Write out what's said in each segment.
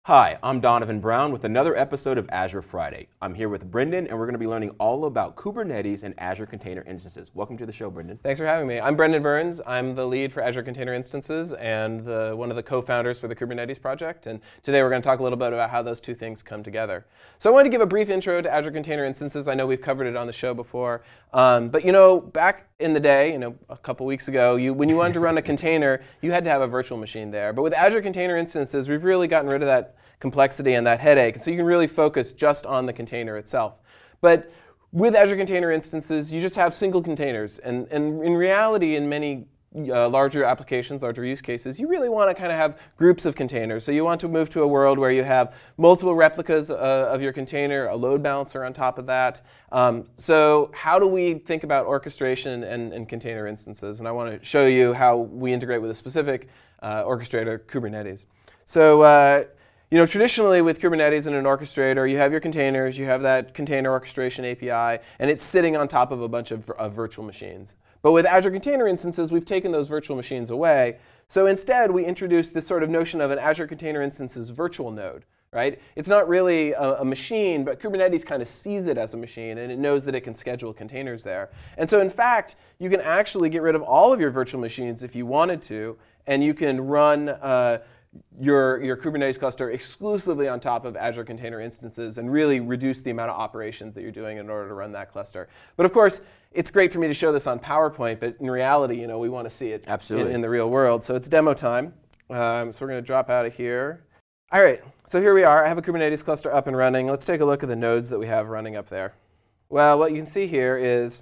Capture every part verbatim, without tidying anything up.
Hi, I'm Donovan Brown with another episode of Azure Friday. I'm here with Brendan, and we're going to be learning all about Kubernetes and Azure Container Instances. Welcome to the show, Brendan. Thanks for having me. I'm Brendan Burns. I'm the lead for Azure Container Instances and the, one of the co-founders for the Kubernetes project. And today we're going to talk a little bit about how those two things come together. So I wanted to give a brief intro to Azure Container Instances. I know we've covered it on the show before. Um, but you know, back in the day, you know, a couple weeks ago, you, when you wanted to run a container, you had to have a virtual machine there. But with Azure Container Instances, we've really gotten rid of that complexity and that headache. So you can really focus just on the container itself. But with Azure Container Instances, you just have single containers. And, and in reality, in many uh, larger applications, larger use cases, you really want to kind of have groups of containers. So you want to move to a world where you have multiple replicas uh, of your container, a load balancer on top of that. Um, so how do we think about orchestration and, and container instances? And I want to show you how we integrate with a specific uh, orchestrator, Kubernetes. So uh, You know, traditionally with Kubernetes and an orchestrator, you have your containers, you have that container orchestration A P I, and it's sitting on top of a bunch of, of virtual machines. But with Azure Container Instances, we've taken those virtual machines away. So instead, we introduced this sort of notion of an Azure Container Instances virtual node, right? It's not really a, a machine, but Kubernetes kind of sees it as a machine, and it knows that it can schedule containers there. And so in fact, you can actually get rid of all of your virtual machines if you wanted to, and you can run uh, Your, your Kubernetes cluster exclusively on top of Azure Container Instances and really reduce the amount of operations that you're doing in order to run that cluster. But of course, it's great for me to show this on PowerPoint, but in reality, you know, we want to see it Absolutely. In, in the real world. So it's demo time. Um, so we're going to drop out of here. All right, so here we are. I have a Kubernetes cluster up and running. Let's take a look at the nodes that we have running up there. Well, what you can see here is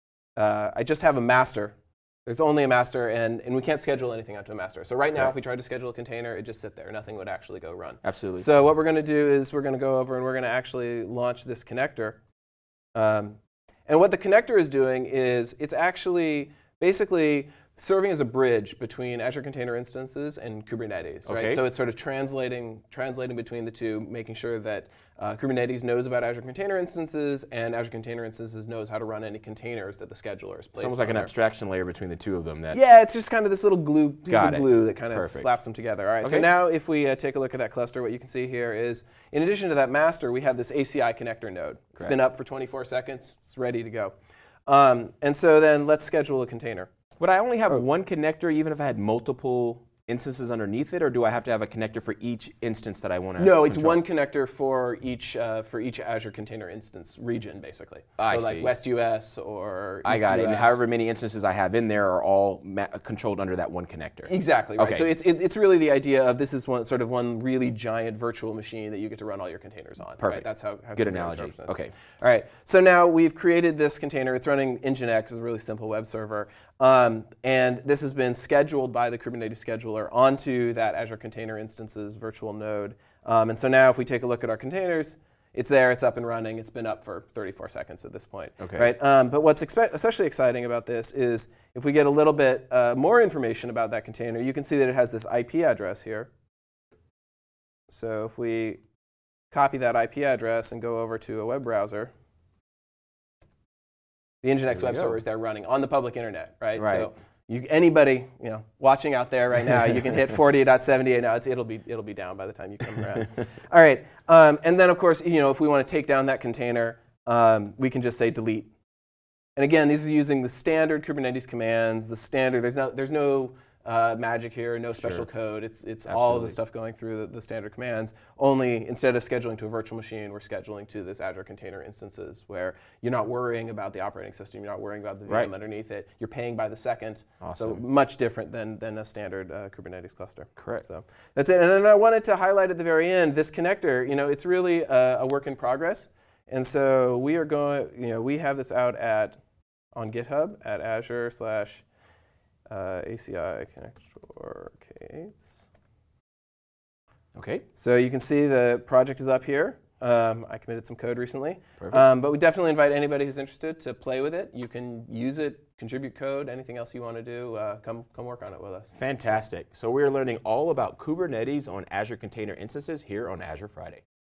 uh, I just have a master. There's only a master, and, and we can't schedule anything onto a master. So right now, right. if we tried to schedule a container, it'd just sit there. Nothing would actually go run. Absolutely. So what we're going to do is we're going to go over and we're going to actually launch this connector. Um, and what the connector is doing is it's actually basically serving as a bridge between Azure Container Instances and Kubernetes. Right? Okay. So it's sort of translating, translating between the two, making sure that uh, Kubernetes knows about Azure Container Instances, and Azure Container Instances knows how to run any containers that the scheduler is placed on. It's almost like an there. abstraction layer between the two of them. That Yeah, it's just kind of this little glue, piece Got of it. glue that kind of Perfect. slaps them together. All right, Okay. so now if we uh, take a look at that cluster, what you can see here is, in addition to that master, we have this A C I connector node. It's Correct. been up for twenty-four seconds. It's ready to go. Um, and so then let's schedule a container. Would I only have Oh. one connector even if I had multiple instances underneath it, or do I have to have a connector for each instance that I want to No, it's control? one connector for each uh, for each Azure Container Instance region, basically. I so like see. West U S or East I got it. U S. And however many instances I have in there are all ma- controlled under that one connector. Exactly, right. Okay. So it's, it, it's really the idea of this is one sort of one really giant virtual machine that you get to run all your containers on. Perfect. Right? That's how, how Good Kubernetes analogy. represents it. Okay. All right. So now we've created this container. It's running Nginx, it's a really simple web server. Um, and this has been scheduled by the Kubernetes scheduler onto that Azure Container Instances virtual node. Um, and so now if we take a look at our containers, it's there, it's up and running. It's been up for thirty-four seconds at this point. Okay. Right? Um, but what's expe- especially exciting about this is if we get a little bit uh, more information about that container, you can see that it has this I P address here. So if we copy that I P address and go over to a web browser, the Nginx There we web go. server is there running on the public internet, right? Right. So you, anybody you know watching out there right now, you can hit forty-eight dot seventy-eight. Now it's, it'll be it'll be down by the time you come around. All right, um, and then of course you know if we want to take down that container, um, we can just say delete. And again, these are using the standard Kubernetes commands. The standard there's no there's no uh, magic here, no special Sure. code. It's it's all of Absolutely. the stuff going through the, the standard commands. Only instead of scheduling to a virtual machine, we're scheduling to this Azure Container Instances where you're not worrying about the operating system, you're not worrying about the V M Right. underneath it. You're paying by the second. So Awesome. much different than than a standard uh, Kubernetes cluster. Correct. So that's it. And then I wanted to highlight at the very end this connector. You know, it's really a, a work in progress. And so we are going. You know, we have this out at on GitHub at Azure slash uh, A C I connector case. Okay. So you can see the project is up here. Um, I committed some code recently. Perfect. Um, but we definitely invite anybody who's interested to play with it. You can use it, contribute code, anything else you want to do, uh, come, come work on it with us. Fantastic. So we're learning all about Kubernetes on Azure Container Instances here on Azure Friday.